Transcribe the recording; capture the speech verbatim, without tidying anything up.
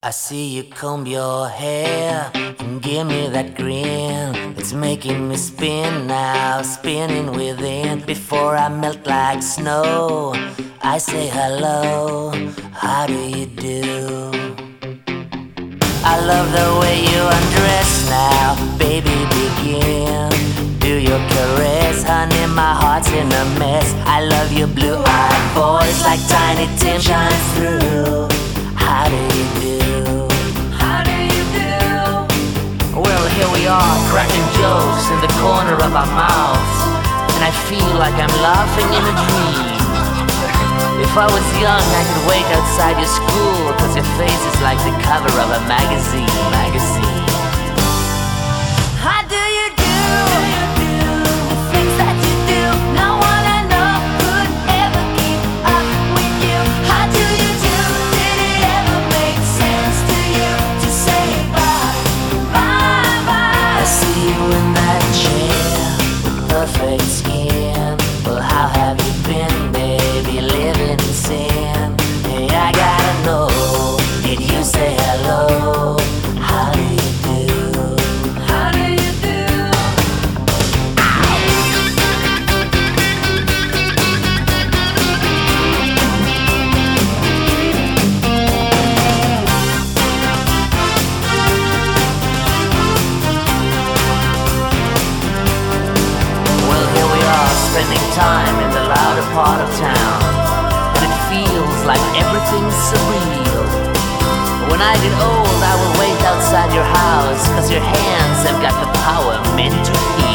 I see you comb your hair and give me that grin. It's making me spin now, spinning within. Before I melt like snow, I say hello, how do you do? I love the way you undress now, baby begin. Do your caress, honey, my heart's in a mess. I love your blue-eyed voice like Tiny Tim shines through. How do you do? How do you do? Well, here we are, cracking jokes in the corner of our mouths, and I feel like I'm laughing in a dream. If I was young, I could wait outside your school, cause your face is like the cover of a magazine, magazine. How do you do? The things that you do, no one I know could ever keep up with you. How do you do? Did it ever make sense to you to say bye, bye, bye? I see you in that chair with perfect skin. Well, how have you been, baby, living in sin? Hey, I gotta know, did you say hello? How do you do? How do you do? Well, here we are, spending time in the louder part of town, and it feels like everything's surreal. When I get old, I will wait outside your house, cause your hands have got the power meant to heal.